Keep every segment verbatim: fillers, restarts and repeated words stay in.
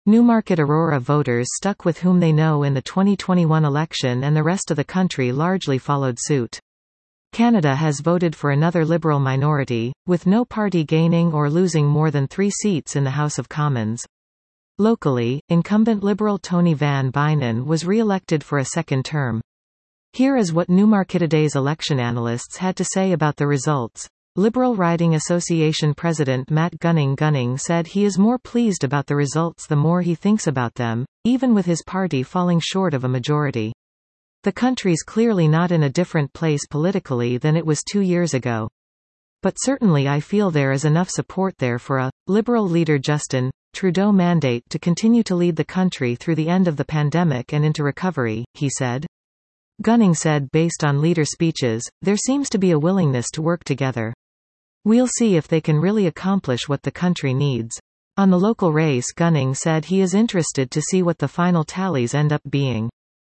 Newmarket Aurora voters stuck with whom they know in the twenty twenty-one election, and the rest of the country largely followed suit. Canada has voted for another Liberal minority, with no party gaining or losing more than three seats in the House of Commons. Locally, incumbent Liberal Tony Van Bynen was re-elected for a second term. Here is what Newmarketoday's election analysts had to say about the results. Liberal Riding Association President Matt Gunning Gunning said he is more pleased about the results the more he thinks about them, even with his party falling short of a majority. The country's clearly not in a different place politically than it was two years ago. But certainly I feel there is enough support there for a Liberal leader Justin Trudeau mandate to continue to lead the country through the end of the pandemic and into recovery, he said. Gunning said based on leader speeches, there seems to be a willingness to work together. We'll see if they can really accomplish what the country needs. On the local race, Gunning said he is interested to see what the final tallies end up being.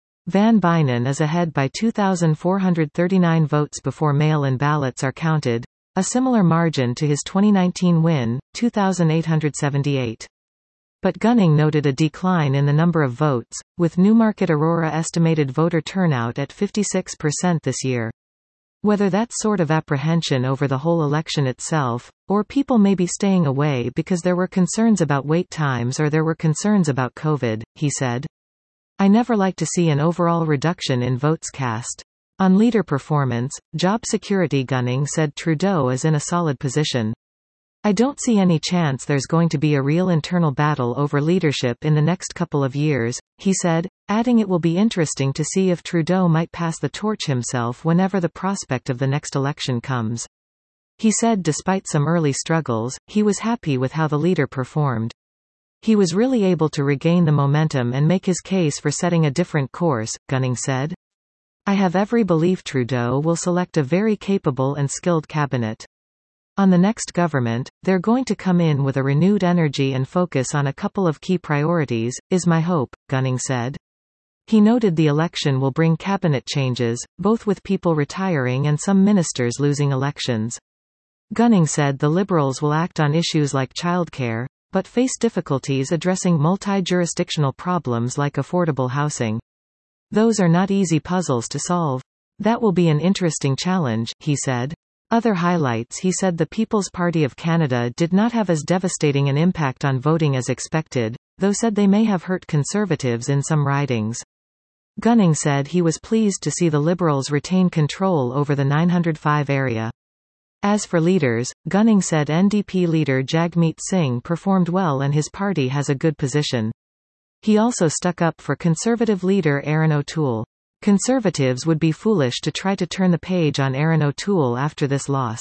Van Bynen is ahead by two thousand four hundred thirty-nine votes before mail-in ballots are counted, a similar margin to his twenty nineteen win, two thousand eight hundred seventy-eight. But Gunning noted a decline in the number of votes, with Newmarket Aurora estimated voter turnout at fifty-six percent this year. Whether that's sort of apprehension over the whole election itself, or people may be staying away because there were concerns about wait times or there were concerns about COVID, he said. I never like to see an overall reduction in votes cast. On leader performance, job security, Gunning said Trudeau is in a solid position. I don't see any chance there's going to be a real internal battle over leadership in the next couple of years, he said, adding it will be interesting to see if Trudeau might pass the torch himself whenever the prospect of the next election comes. He said despite some early struggles, he was happy with how the leader performed. He was really able to regain the momentum and make his case for setting a different course, Gunning said. I have every belief Trudeau will select a very capable and skilled cabinet. On the next government, they're going to come in with a renewed energy and focus on a couple of key priorities, is my hope, Gunning said. He noted the election will bring cabinet changes, both with people retiring and some ministers losing elections. Gunning said the Liberals will act on issues like childcare, but face difficulties addressing multi-jurisdictional problems like affordable housing. Those are not easy puzzles to solve. That will be an interesting challenge, he said. Other highlights, he said the People's Party of Canada did not have as devastating an impact on voting as expected, though said they may have hurt Conservatives in some ridings. Gunning said he was pleased to see the Liberals retain control over the nine hundred five area. As for leaders, Gunning said N D P leader Jagmeet Singh performed well and his party has a good position. He also stuck up for Conservative leader Erin O'Toole. Conservatives would be foolish to try to turn the page on Erin O'Toole after this loss.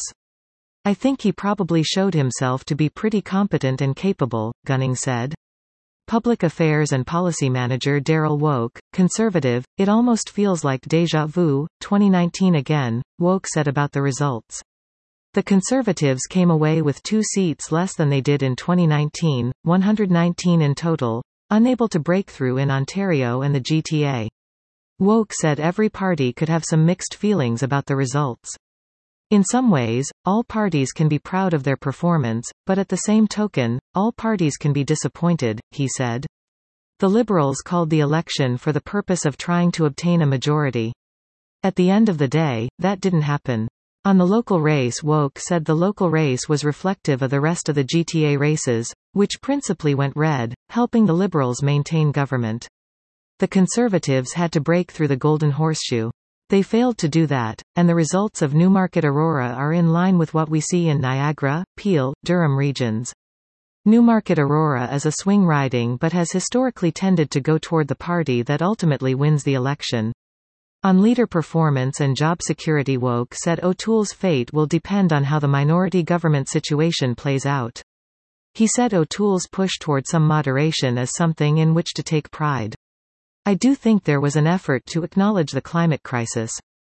I think he probably showed himself to be pretty competent and capable, Gunning said. Public Affairs and Policy Manager Daryl Woke, Conservative, it almost feels like déjà vu, twenty nineteen again, Woke said about the results. The Conservatives came away with two seats less than they did in twenty nineteen, one hundred nineteen in total, unable to break through in Ontario and the G T A. Woke said every party could have some mixed feelings about the results. In some ways, all parties can be proud of their performance, but at the same token, all parties can be disappointed, he said. The Liberals called the election for the purpose of trying to obtain a majority. At the end of the day, that didn't happen. On the local race, Woke said the local race was reflective of the rest of the G T A races, which principally went red, helping the Liberals maintain government. The Conservatives had to break through the Golden Horseshoe. They failed to do that, and the results of Newmarket Aurora are in line with what we see in Niagara, Peel, Durham regions. Newmarket Aurora is a swing riding but has historically tended to go toward the party that ultimately wins the election. On leader performance and job security, Woke said O'Toole's fate will depend on how the minority government situation plays out. He said O'Toole's push toward some moderation is something in which to take pride. I do think there was an effort to acknowledge the climate crisis.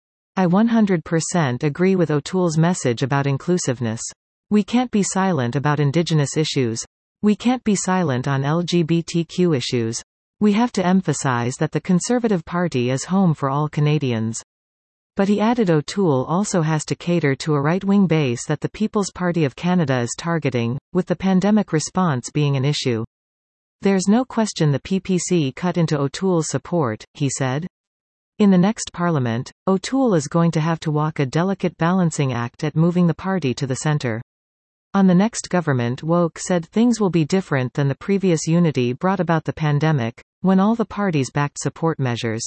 I one hundred percent agree with O'Toole's message about inclusiveness. We can't be silent about Indigenous issues. We can't be silent on L G B T Q issues. We have to emphasize that the Conservative Party is home for all Canadians. But he added O'Toole also has to cater to a right-wing base that the People's Party of Canada is targeting, with the pandemic response being an issue. There's no question the P P C cut into O'Toole's support, he said. In the next parliament, O'Toole is going to have to walk a delicate balancing act at moving the party to the centre. On the next government, Woke said things will be different than the previous unity brought about the pandemic, when all the parties backed support measures.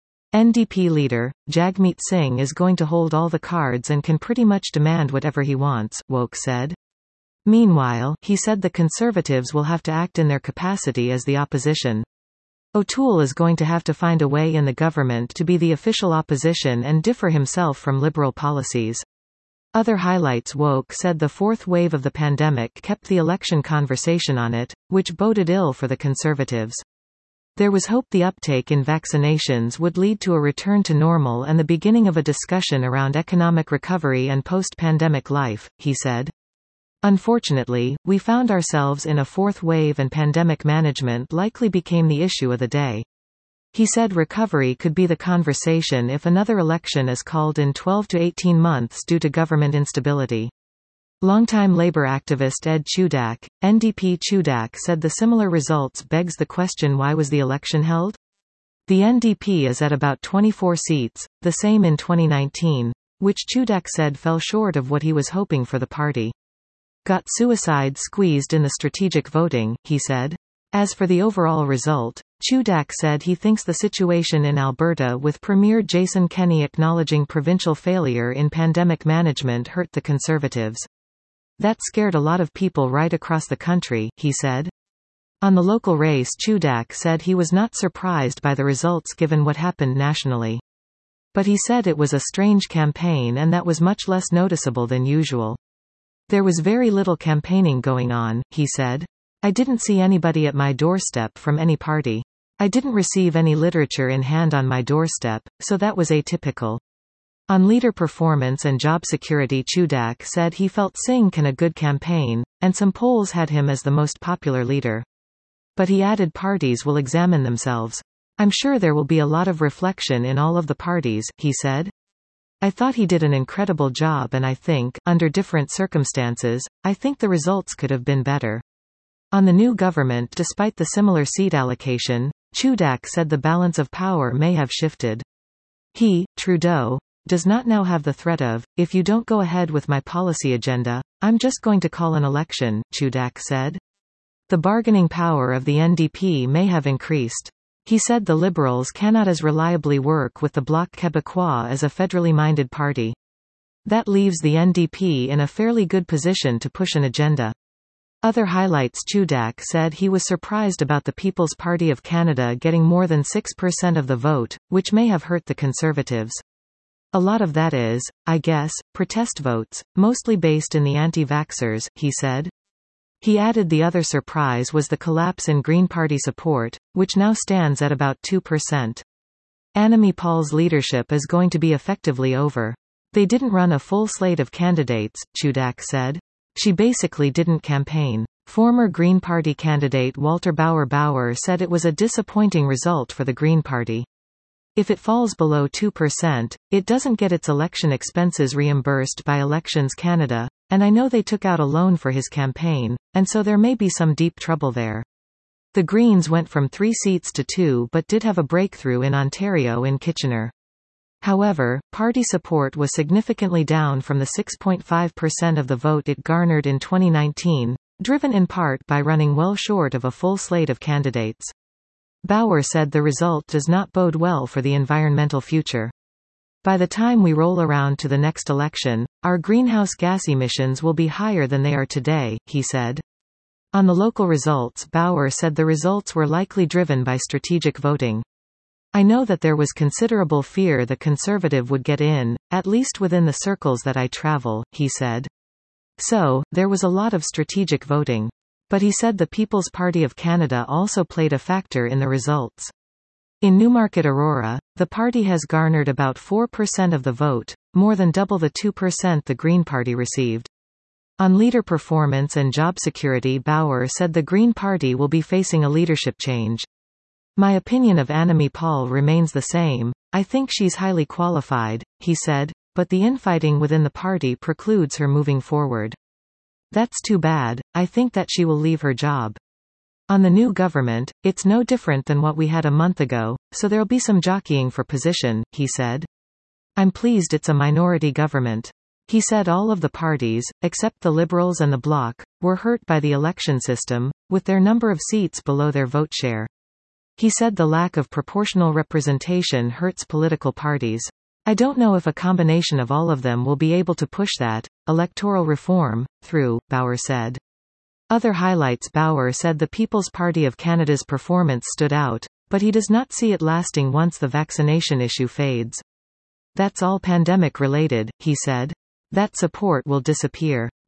N D P leader, Jagmeet Singh is going to hold all the cards and can pretty much demand whatever he wants, Woke said. Meanwhile, he said the Conservatives will have to act in their capacity as the opposition. O'Toole is going to have to find a way in the government to be the official opposition and differ himself from Liberal policies. Other highlights. Woke said the fourth wave of the pandemic kept the election conversation on it, which boded ill for the Conservatives. There was hope the uptake in vaccinations would lead to a return to normal and the beginning of a discussion around economic recovery and post-pandemic life, he said. Unfortunately, we found ourselves in a fourth wave and pandemic management likely became the issue of the day. He said recovery could be the conversation if another election is called in twelve to eighteen months due to government instability. Longtime Labour activist Ed Chudak, N D P Chudak said the similar results begs the question, why was the election held? The N D P is at about twenty-four seats, the same in twenty nineteen, which Chudak said fell short of what he was hoping for the party. Got suicide squeezed in the strategic voting, he said. As for the overall result, Chudak said he thinks the situation in Alberta with Premier Jason Kenney acknowledging provincial failure in pandemic management hurt the Conservatives. That scared a lot of people right across the country, he said. On the local race, Chudak said he was not surprised by the results given what happened nationally. But he said it was a strange campaign and that was much less noticeable than usual. There was very little campaigning going on, he said. I didn't see anybody at my doorstep from any party. I didn't receive any literature in hand on my doorstep, so that was atypical. On leader performance and job security, Chudak said he felt Singh can a good campaign, and some polls had him as the most popular leader. But he added parties will examine themselves. I'm sure there will be a lot of reflection in all of the parties, he said. I thought he did an incredible job and I think, under different circumstances, I think the results could have been better. On the new government, despite the similar seat allocation, Chudak said the balance of power may have shifted. He, Trudeau, does not now have the threat of, if you don't go ahead with my policy agenda, I'm just going to call an election, Chudak said. The bargaining power of the N D P may have increased. He said the Liberals cannot as reliably work with the Bloc Québécois as a federally minded party. That leaves the N D P in a fairly good position to push an agenda. Other highlights. Chudak said he was surprised about the People's Party of Canada getting more than six percent of the vote, which may have hurt the Conservatives. A lot of that is, I guess, protest votes, mostly based in the anti-vaxxers, he said. He added the other surprise was the collapse in Green Party support, which now stands at about two percent. Annamie Paul's leadership is going to be effectively over. They didn't run a full slate of candidates, Chudak said. She basically didn't campaign. Former Green Party candidate Walter Bauer Bauer said it was a disappointing result for the Green Party. If it falls below two percent, it doesn't get its election expenses reimbursed by Elections Canada, and I know they took out a loan for his campaign, and so there may be some deep trouble there. The Greens went from three seats to two but did have a breakthrough in Ontario in Kitchener. However, party support was significantly down from the six point five percent of the vote it garnered in twenty nineteen, driven in part by running well short of a full slate of candidates. Bauer said the result does not bode well for the environmental future. By the time we roll around to the next election, our greenhouse gas emissions will be higher than they are today, he said. On the local results, Bauer said the results were likely driven by strategic voting. I know that there was considerable fear the Conservative would get in, at least within the circles that I travel, he said. So, there was a lot of strategic voting. But he said the People's Party of Canada also played a factor in the results. In Newmarket Aurora, the party has garnered about four percent of the vote, more than double the two percent the Green Party received. On leader performance and job security, Bauer said the Green Party will be facing a leadership change. My opinion of Annamie Paul remains the same. I think she's highly qualified, he said, but the infighting within the party precludes her moving forward. That's too bad. I think that she will leave her job. On the new government, it's no different than what we had a month ago, so there'll be some jockeying for position, he said. I'm pleased it's a minority government. He said all of the parties, except the Liberals and the Bloc, were hurt by the election system, with their number of seats below their vote share. He said the lack of proportional representation hurts political parties. I don't know if a combination of all of them will be able to push that electoral reform through, Bauer said. Other highlights. Bauer said the People's Party of Canada's performance stood out, but he does not see it lasting once the vaccination issue fades. That's all pandemic related, he said. That support will disappear.